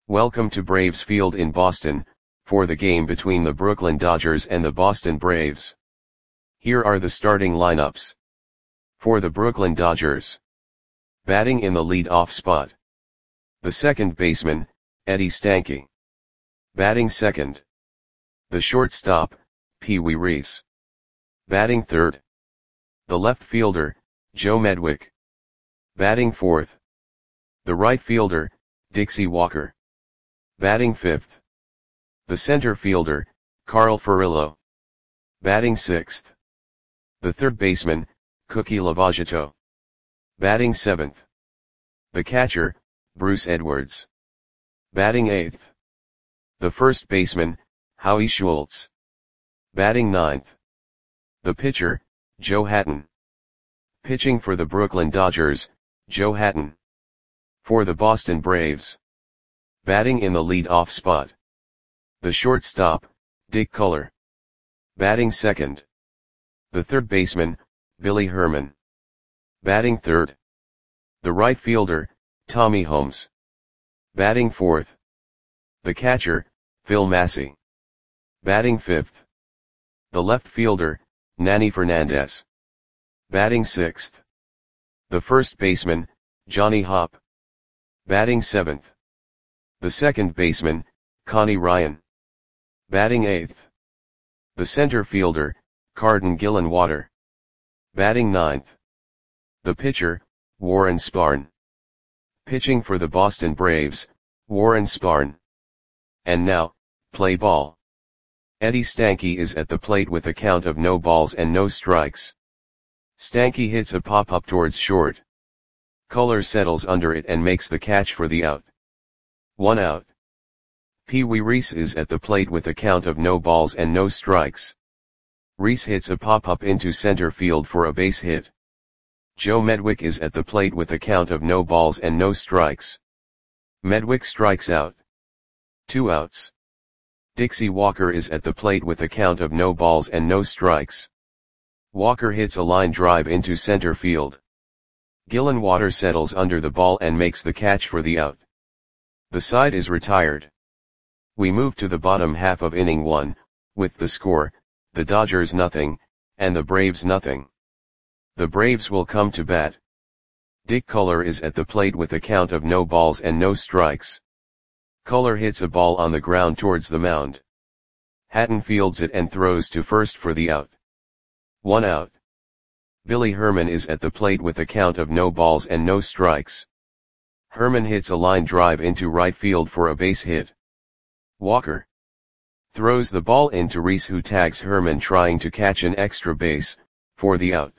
Welcome to Braves Field in Boston, for the game between the Brooklyn Dodgers and the Boston Braves. Here are the starting lineups. For the Brooklyn Dodgers. Batting in the lead-off spot. The second baseman, Eddie Stanky. Batting second. The shortstop, Pee Wee Reese. Batting third. The left fielder, Joe Medwick. Batting fourth. The right fielder, Dixie Walker. Batting fifth. The center fielder, Carl Furillo. Batting sixth. The third baseman, Cookie Lavagetto. Batting seventh. The catcher, Bruce Edwards. Batting eighth. The first baseman, Howie Schultz. Batting ninth. The pitcher, Joe Hatton. Pitching for the Brooklyn Dodgers, Joe Hatton. For the Boston Braves. Batting in the lead-off spot. The shortstop, Dick Culler. Batting second. The third baseman, Billy Herman. Batting third. The right fielder, Tommy Holmes. Batting fourth. The catcher, Phil Massey. Batting fifth. The left fielder, Nanny Fernandez. Batting sixth. The first baseman, Johnny Hopp. Batting seventh. The second baseman, Connie Ryan. Batting eighth. The center fielder, Carden Gillenwater. Batting ninth. The pitcher, Warren Spahn. Pitching for the Boston Braves, Warren Spahn. And now, play ball. Eddie Stanky is at the plate with a count of no balls and no strikes. Stanky hits a pop-up towards short. Culler settles under it and makes the catch for the out. 1 out. Pee Wee Reese is at the plate with a count of no balls and no strikes. Reese hits a pop-up into center field for a base hit. Joe Medwick is at the plate with a count of no balls and no strikes. Medwick strikes out. 2 outs. Dixie Walker is at the plate with a count of no balls and no strikes. Walker hits a line drive into center field. Gillenwater settles under the ball and makes the catch for the out. The side is retired. We move to the bottom half of inning 1, with the score, the Dodgers nothing, and the Braves nothing. The Braves will come to bat. Dick Culler is at the plate with a count of no balls and no strikes. Culler hits a ball on the ground towards the mound. Hatton fields it and throws to first for the out. 1 out. Billy Herman is at the plate with a count of no balls and no strikes. Herman hits a line drive into right field for a base hit. Walker throws the ball into Reese, who tags Herman trying to catch an extra base, for the out.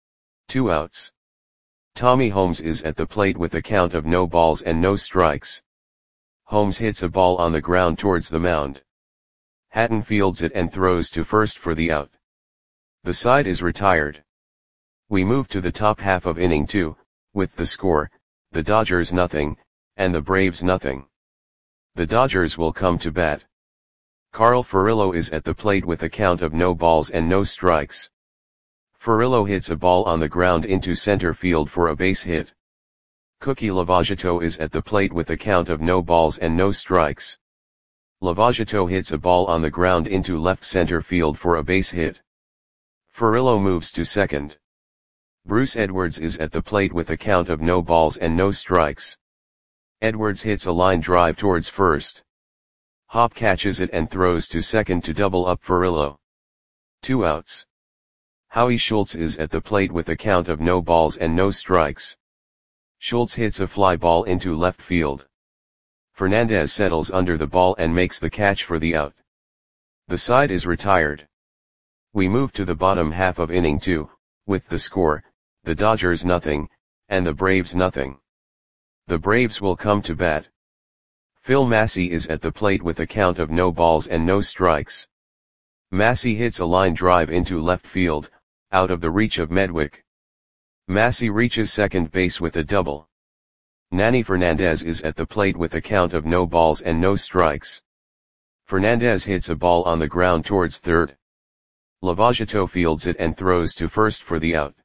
2 outs. Tommy Holmes is at the plate with a count of no balls and no strikes. Holmes hits a ball on the ground towards the mound. Hatton fields it and throws to first for the out. The side is retired. We move to the top half of inning 2, with the score, the Dodgers nothing, and the Braves nothing. The Dodgers will come to bat. Carl Furillo is at the plate with a count of no balls and no strikes. Furillo hits a ball on the ground into center field for a base hit. Cookie Lavagetto is at the plate with a count of no balls and no strikes. Lavagetto hits a ball on the ground into left center field for a base hit. Furillo moves to second. Bruce Edwards is at the plate with a count of no balls and no strikes. Edwards hits a line drive towards first. Hopp catches it and throws to second to double up Furillo. 2 outs. Howie Schultz is at the plate with a count of no balls and no strikes. Schultz hits a fly ball into left field. Fernandez settles under the ball and makes the catch for the out. The side is retired. We move to the bottom half of inning 2, with the score, the Dodgers nothing, and the Braves nothing. The Braves will come to bat. Phil Massey is at the plate with a count of no balls and no strikes. Massey hits a line drive into left field, out of the reach of Medwick. Massey reaches second base with a double. Nanny Fernandez is at the plate with a count of no balls and no strikes. Fernandez hits a ball on the ground towards third. Lavagetto fields it and throws to first for the out.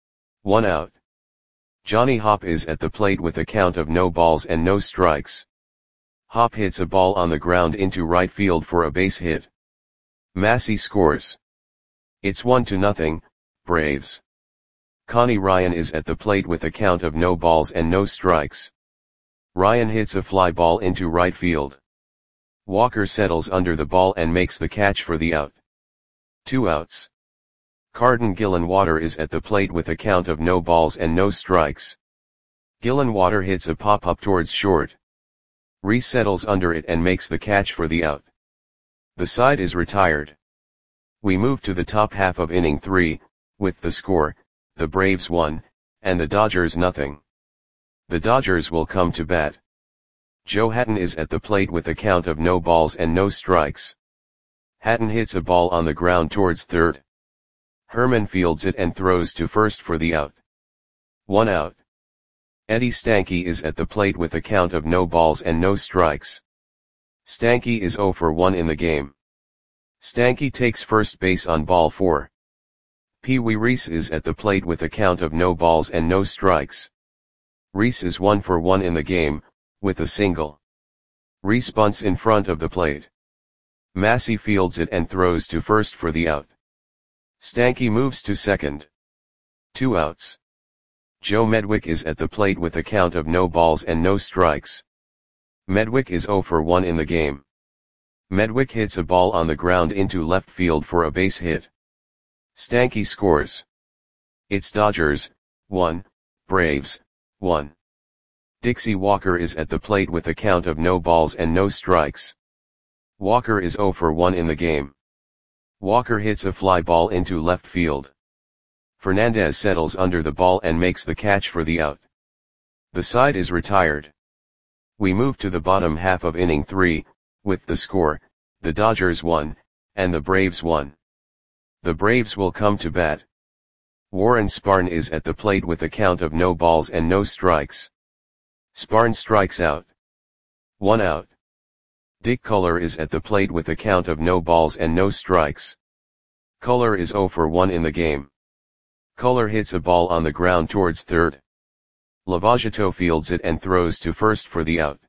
1 out. Johnny Hopp is at the plate with a count of no balls and no strikes. Hop hits a ball on the ground into right field for a base hit. Massey scores. It's 1-0, Braves. Connie Ryan is at the plate with a count of no balls and no strikes. Ryan hits a fly ball into right field. Walker settles under the ball and makes the catch for the out. 2 outs. Carden Gillenwater is at the plate with a count of no balls and no strikes. Gillenwater hits a pop-up towards short. Reese settles under it and makes the catch for the out. The side is retired. We move to the top half of inning 3, with the score, the Braves 1, and the Dodgers 0. The Dodgers will come to bat. Joe Hatton is at the plate with a count of no balls and no strikes. Hatton hits a ball on the ground towards third. Herman fields it and throws to first for the out. 1 out. Eddie Stanky is at the plate with a count of no balls and no strikes. Stanky is 0 for 1 in the game. Stanky takes first base on ball 4. Pee Wee Reese is at the plate with a count of no balls and no strikes. Reese is 1 for 1 in the game, with a single. Reese bunts in front of the plate. Massey fields it and throws to first for the out. Stanky moves to second. 2 outs. Joe Medwick is at the plate with a count of no balls and no strikes. Medwick is 0 for 1 in the game. Medwick hits a ball on the ground into left field for a base hit. Stanky scores. It's Dodgers 1, Braves 1. Dixie Walker is at the plate with a count of no balls and no strikes. Walker is 0 for 1 in the game. Walker hits a fly ball into left field. Fernandez settles under the ball and makes the catch for the out. The side is retired. We move to the bottom half of inning 3, with the score, the Dodgers 1, and the Braves 1. The Braves will come to bat. Warren Spahn is at the plate with a count of no balls and no strikes. Spahn strikes out. 1 out. Dick Culler is at the plate with a count of no balls and no strikes. Culler is 0 for 1 in the game. Culler hits a ball on the ground towards third. Lavageto fields it and throws to first for the out.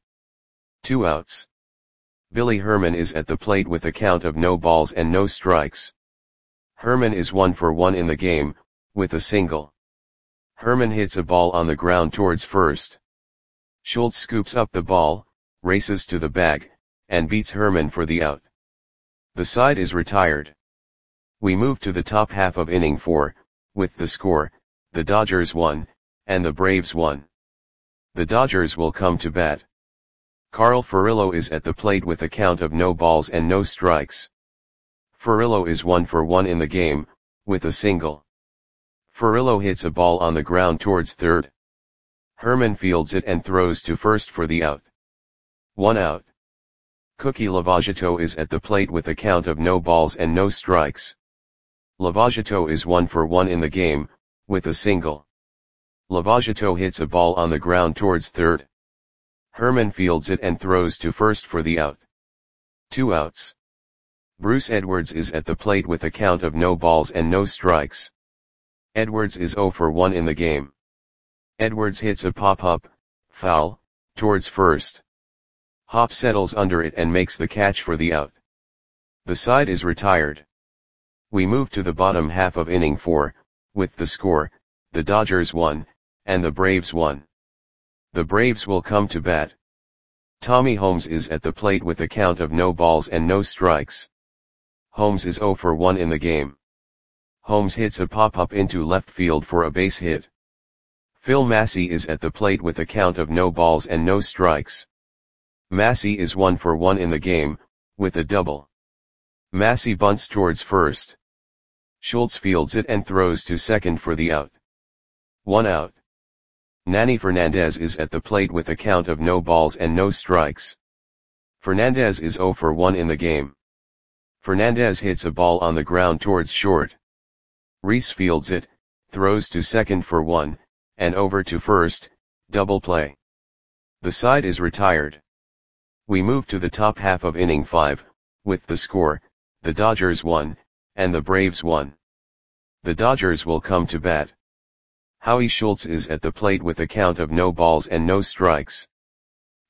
2 outs. Billy Herman is at the plate with a count of no balls and no strikes. Herman is 1 for 1 in the game, with a single. Herman hits a ball on the ground towards first. Schultz scoops up the ball, races to the bag, and beats Herman for the out. The side is retired. We move to the top half of inning 4, with the score, the Dodgers 1, and the Braves 1. The Dodgers will come to bat. Carl Furillo is at the plate with a count of no balls and no strikes. Furillo is 1 for 1 in the game, with a single. Furillo hits a ball on the ground towards third. Herman fields it and throws to first for the out. 1 out. Cookie Lavageto is at the plate with a count of no balls and no strikes. Lavageto is 1 for 1 in the game, with a single. Lavageto hits a ball on the ground towards third. Herman fields it and throws to first for the out. 2 outs. Bruce Edwards is at the plate with a count of no balls and no strikes. Edwards is 0 for 1 in the game. Edwards hits a pop-up, foul, towards first. Hop settles under it and makes the catch for the out. The side is retired. We move to the bottom half of inning 4, with the score, the Dodgers 1, and the Braves 1. The Braves will come to bat. Tommy Holmes is at the plate with a count of no balls and no strikes. Holmes is 0 for 1 in the game. Holmes hits a pop-up into left field for a base hit. Phil Massey is at the plate with a count of no balls and no strikes. Massey is 1 for 1 in the game, with a double. Massey bunts towards first. Schultz fields it and throws to second for the out. 1 out. Nanny Fernandez is at the plate with a count of no balls and no strikes. Fernandez is 0 for 1 in the game. Fernandez hits a ball on the ground towards short. Reese fields it, throws to second for 1, and over to first, double play. The side is retired. We move to the top half of inning 5, with the score, the Dodgers 1, and the Braves 1. The Dodgers will come to bat. Howie Schultz is at the plate with a count of no balls and no strikes.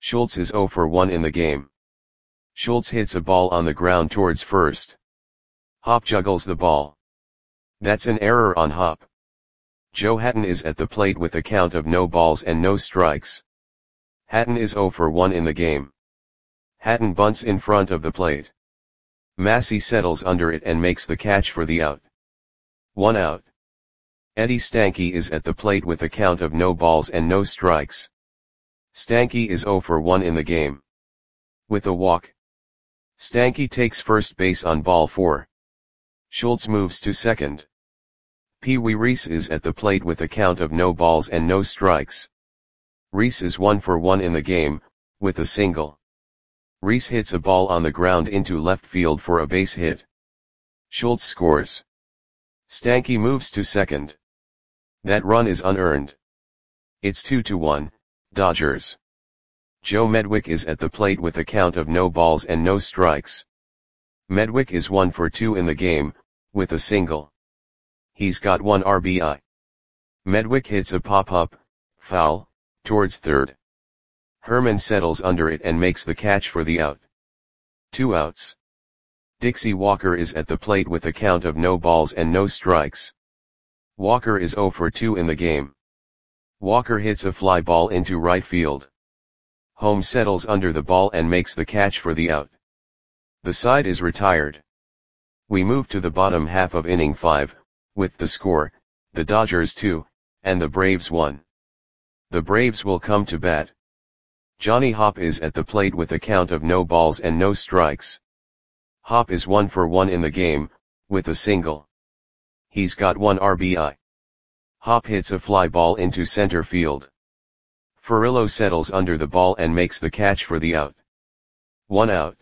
Schultz is 0 for 1 in the game. Schultz hits a ball on the ground towards first. Hop juggles the ball. That's an error on Hop. Joe Hatton is at the plate with a count of no balls and no strikes. Hatton is 0 for 1 in the game. Hatton bunts in front of the plate. Massey settles under it and makes the catch for the out. 1 out. Eddie Stanky is at the plate with a count of no balls and no strikes. Stanky is 0 for 1 in the game. With a walk. Stanky takes first base on ball 4. Schultz moves to second. Pee Wee Reese is at the plate with a count of no balls and no strikes. Reese is 1 for 1 in the game, with a single. Reese hits a ball on the ground into left field for a base hit. Schultz scores. Stanky moves to second. That run is unearned. It's 2-1, Dodgers. Joe Medwick is at the plate with a count of no balls and no strikes. Medwick is 1 for 2 in the game, with a single. He's got 1 RBI. Medwick hits a pop-up, foul, towards third. Herman settles under it and makes the catch for the out. 2 outs. Dixie Walker is at the plate with a count of no balls and no strikes. Walker is 0 for 2 in the game. Walker hits a fly ball into right field. Holmes settles under the ball and makes the catch for the out. The side is retired. We move to the bottom half of inning 5, with the score, the Dodgers 2, and the Braves 1. The Braves will come to bat. Johnny Hop is at the plate with a count of no balls and no strikes. Hop is 1 for 1 in the game, with a single. He's got 1 RBI. Hop hits a fly ball into center field. Furillo settles under the ball and makes the catch for the out. 1 out.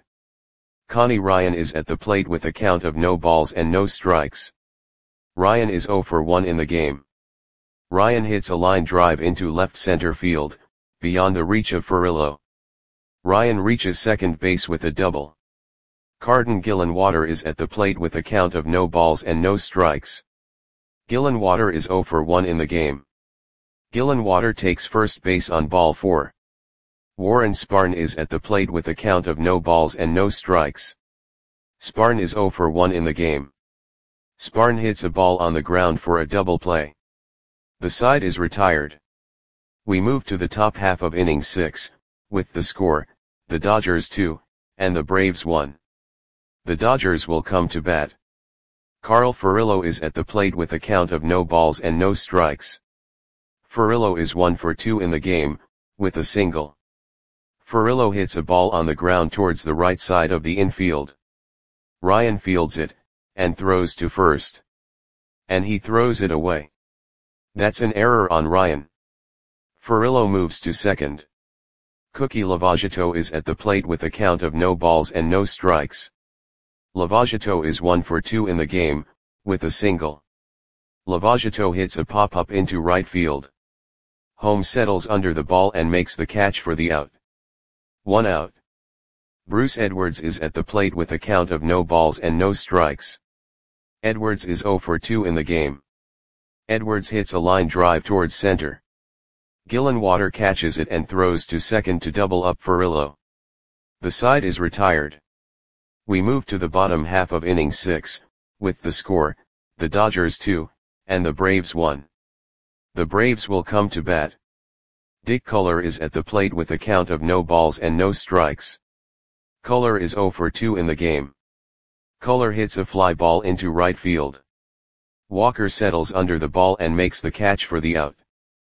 Connie Ryan is at the plate with a count of no balls and no strikes. Ryan is 0 for 1 in the game. Ryan hits a line drive into left center field, beyond the reach of Furillo. Ryan reaches second base with a double. Carden Gillenwater is at the plate with a count of no balls and no strikes. Gillenwater is 0 for 1 in the game. Gillenwater takes first base on ball 4. Warren Sparn is at the plate with a count of no balls and no strikes. Sparn is 0 for 1 in the game. Sparn hits a ball on the ground for a double play. The side is retired. We move to the top half of inning 6, with the score, the Dodgers 2, and the Braves 1. The Dodgers will come to bat. Carl Furillo is at the plate with a count of no balls and no strikes. Furillo is 1 for 2 in the game, with a single. Furillo hits a ball on the ground towards the right side of the infield. Ryan fields it, and throws to first. And he throws it away. That's an error on Ryan. Furillo moves to second. Cookie Lavagetto is at the plate with a count of no balls and no strikes. Lavagetto is 1 for 2 in the game, with a single. Lavagetto hits a pop-up into right field. Holmes settles under the ball and makes the catch for the out. 1 out. Bruce Edwards is at the plate with a count of no balls and no strikes. Edwards is 0 for 2 in the game. Edwards hits a line drive towards center. Gillenwater catches it and throws to second to double up Furillo. The side is retired. We move to the bottom half of inning 6, with the score, the Dodgers 2, and the Braves 1. The Braves will come to bat. Dick Culler is at the plate with a count of no balls and no strikes. Culler is 0 for 2 in the game. Culler hits a fly ball into right field. Walker settles under the ball and makes the catch for the out.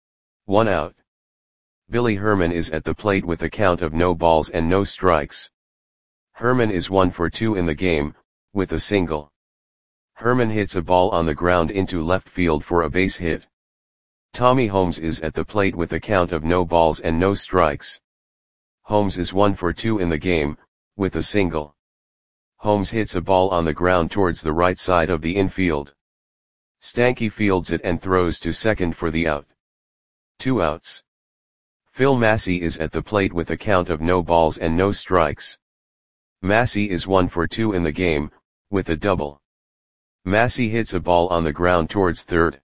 1 out. Billy Herman is at the plate with a count of no balls and no strikes. Herman is 1 for 2 in the game, with a single. Herman hits a ball on the ground into left field for a base hit. Tommy Holmes is at the plate with a count of no balls and no strikes. Holmes is 1 for 2 in the game, with a single. Holmes hits a ball on the ground towards the right side of the infield. Stanky fields it and throws to second for the out. 2 outs. Phil Massey is at the plate with a count of no balls and no strikes. Massey is 1 for 2 in the game, with a double. Massey hits a ball on the ground towards third.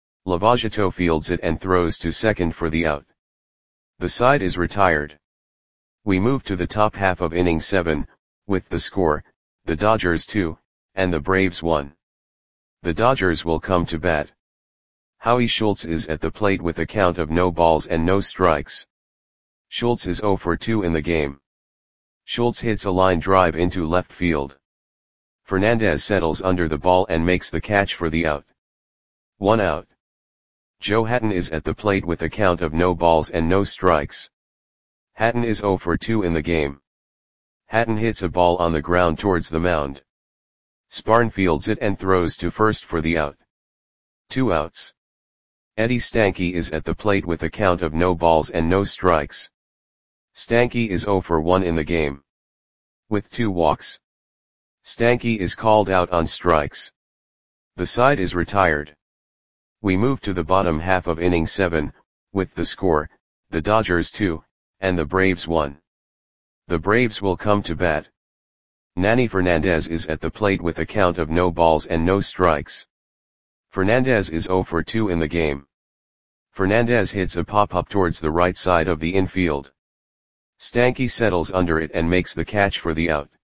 Lavagetto fields it and throws to second for the out. The side is retired. We move to the top half of inning 7, with the score, the Dodgers 2, and the Braves 1. The Dodgers will come to bat. Howie Schultz is at the plate with a count of no balls and no strikes. Schultz is 0 for 2 in the game. Schultz hits a line drive into left field. Fernandez settles under the ball and makes the catch for the out. 1 out. Joe Hatton is at the plate with a count of no balls and no strikes. Hatton is 0 for 2 in the game. Hatton hits a ball on the ground towards the mound. Sparn fields it and throws to first for the out. 2 outs. Eddie Stanky is at the plate with a count of no balls and no strikes. Stanky is 0 for 1 in the game. With 2 walks. Stanky is called out on strikes. The side is retired. We move to the bottom half of inning 7, with the score, the Dodgers 2, and the Braves 1. The Braves will come to bat. Nanny Fernandez is at the plate with a count of no balls and no strikes. Fernandez is 0 for 2 in the game. Fernandez hits a pop-up towards the right side of the infield. Stanky settles under it and makes the catch for the out.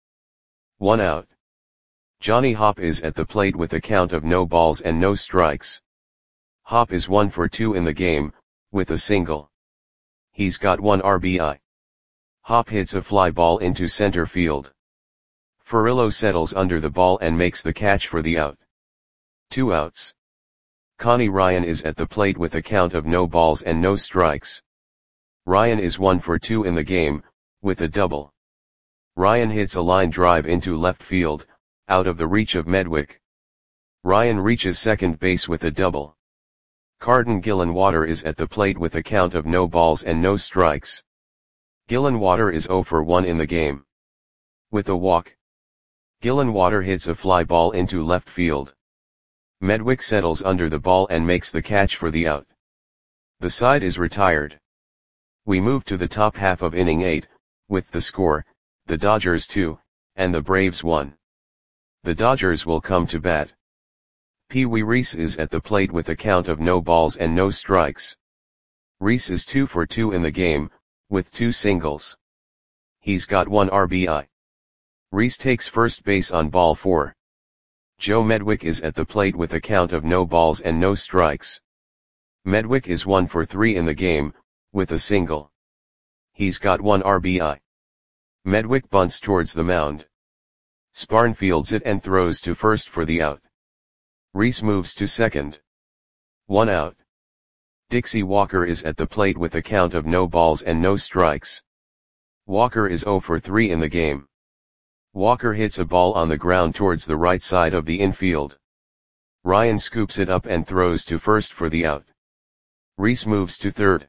1 out. Johnny Hopp is at the plate with a count of no balls and no strikes. Hopp is 1 for 2 in the game, with a single. He's got 1 RBI. Hopp hits a fly ball into center field. Furillo settles under the ball and makes the catch for the out. 2 outs. Connie Ryan is at the plate with a count of no balls and no strikes. Ryan is 1 for 2 in the game, with a double. Ryan hits a line drive into left field, out of the reach of Medwick. Ryan reaches second base with a double. Carden Gillenwater is at the plate with a count of no balls and no strikes. Gillenwater is 0 for 1 in the game. With a walk. Gillenwater hits a fly ball into left field. Medwick settles under the ball and makes the catch for the out. The side is retired. We move to the top half of inning 8, with the score, the Dodgers 2, and the Braves 1. The Dodgers will come to bat. Pee Wee Reese is at the plate with a count of no balls and no strikes. Reese is 2 for 2 in the game, with 2 singles. He's got 1 RBI. Reese takes first base on ball 4. Joe Medwick is at the plate with a count of no balls and no strikes. Medwick is 1 for 3 in the game, with a single. He's got 1 RBI. Medwick bunts towards the mound. Sparn fields it and throws to first for the out. Reese moves to second. 1 out. Dixie Walker is at the plate with a count of no balls and no strikes. Walker is 0 for 3 in the game. Walker hits a ball on the ground towards the right side of the infield. Ryan scoops it up and throws to first for the out. Reese moves to third.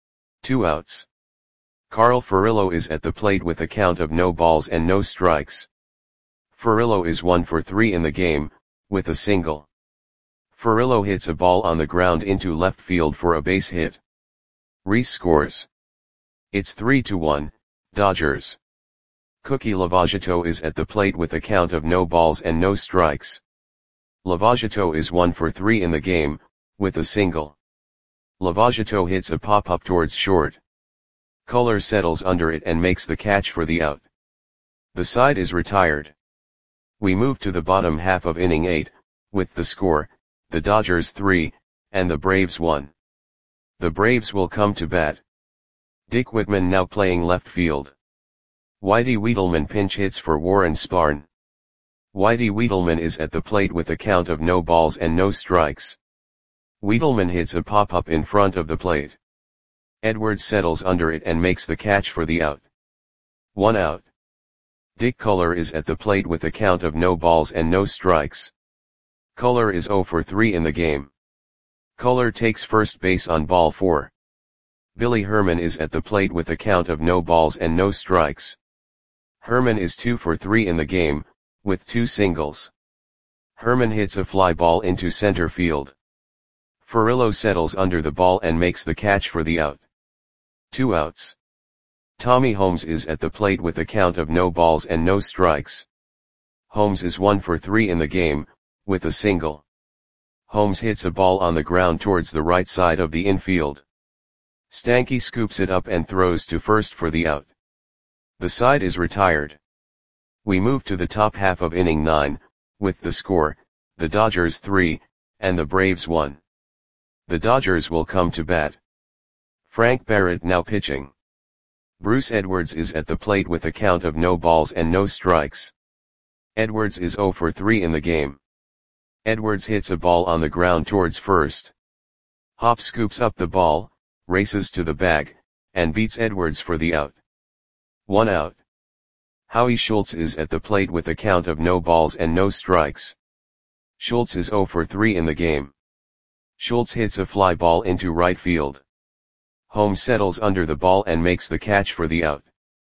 2 outs. Carl Furillo is at the plate with a count of no balls and no strikes. Furillo is 1 for 3 in the game, with a single. Furillo hits a ball on the ground into left field for a base hit. Reese scores. It's 3-1, Dodgers. Cookie Lavagetto is at the plate with a count of no balls and no strikes. Lavagetto is 1 for 3 in the game, with a single. Lavagetto hits a pop-up towards short. Culler settles under it and makes the catch for the out. The side is retired. We move to the bottom half of inning 8, with the score, the Dodgers 3, and the Braves 1. The Braves will come to bat. Dick Whitman now playing left field. Whitey Wiedelman pinch hits for Warren Sparn. Whitey Wiedelman is at the plate with a count of no balls and no strikes. Wiedelman hits a pop-up in front of the plate. Edwards settles under it and makes the catch for the out. 1 out. Dick Culler is at the plate with a count of no balls and no strikes. Culler is 0 for 3 in the game. Culler takes first base on ball 4. Billy Herman is at the plate with a count of no balls and no strikes. Herman is 2 for 3 in the game, with 2 singles. Herman hits a fly ball into center field. Furillo settles under the ball and makes the catch for the out. 2 outs. Tommy Holmes is at the plate with a count of no balls and no strikes. Holmes is 1 for 3 in the game, with a single. Holmes hits a ball on the ground towards the right side of the infield. Stanky scoops it up and throws to first for the out. The side is retired. We move to the top half of inning 9, with the score, the Dodgers 3, and the Braves 1. The Dodgers will come to bat. Frank Barrett now pitching. Bruce Edwards is at the plate with a count of no balls and no strikes. Edwards is 0 for 3 in the game. Edwards hits a ball on the ground towards first. Hop scoops up the ball, races to the bag, and beats Edwards for the out. 1 out. Howie Schultz is at the plate with a count of no balls and no strikes. Schultz is 0 for 3 in the game. Schultz hits a fly ball into right field. Holmes settles under the ball and makes the catch for the out.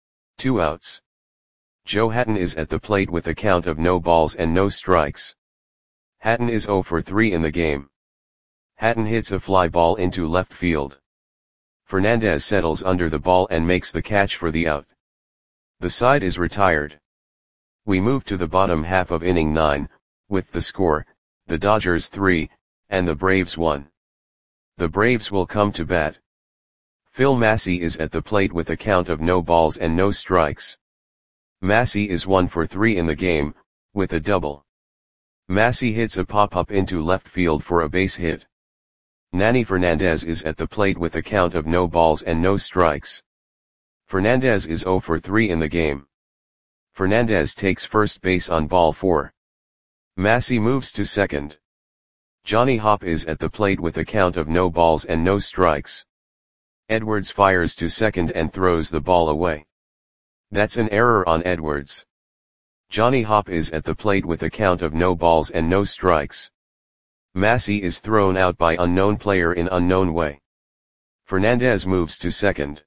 2 outs. Joe Hatton is at the plate with a count of no balls and no strikes. Hatton is 0 for 3 in the game. Hatton hits a fly ball into left field. Fernandez settles under the ball and makes the catch for the out. The side is retired. We move to the bottom half of inning 9, with the score, the Dodgers 3, and the Braves 1. The Braves will come to bat. Phil Massey is at the plate with a count of no balls and no strikes. Massey is 1 for 3 in the game, with a double. Massey hits a pop-up into left field for a base hit. Nanny Fernandez is at the plate with a count of no balls and no strikes. Fernandez is 0 for 3 in the game. Fernandez takes first base on ball 4. Massey moves to second. Johnny Hopp is at the plate with a count of no balls and no strikes. Edwards fires to second and throws the ball away. That's an error on Edwards. Johnny Hopp is at the plate with a count of no balls and no strikes. Massey is thrown out by unknown player in unknown way. Fernandez moves to second.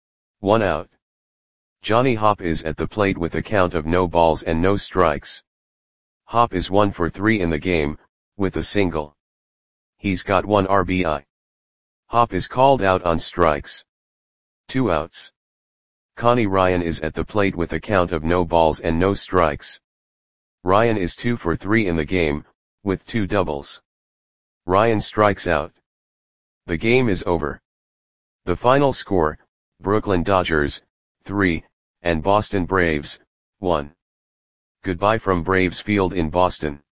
1 out. Johnny Hopp is at the plate with a count of no balls and no strikes. Hopp is 1 for 3 in the game, with a single. He's got 1 RBI. Hopp is called out on strikes. 2 outs. Connie Ryan is at the plate with a count of no balls and no strikes. Ryan is 2 for 3 in the game, with 2 doubles. Ryan strikes out. The game is over. The final score, Brooklyn Dodgers, 3, and Boston Braves, 1. Goodbye from Braves Field in Boston.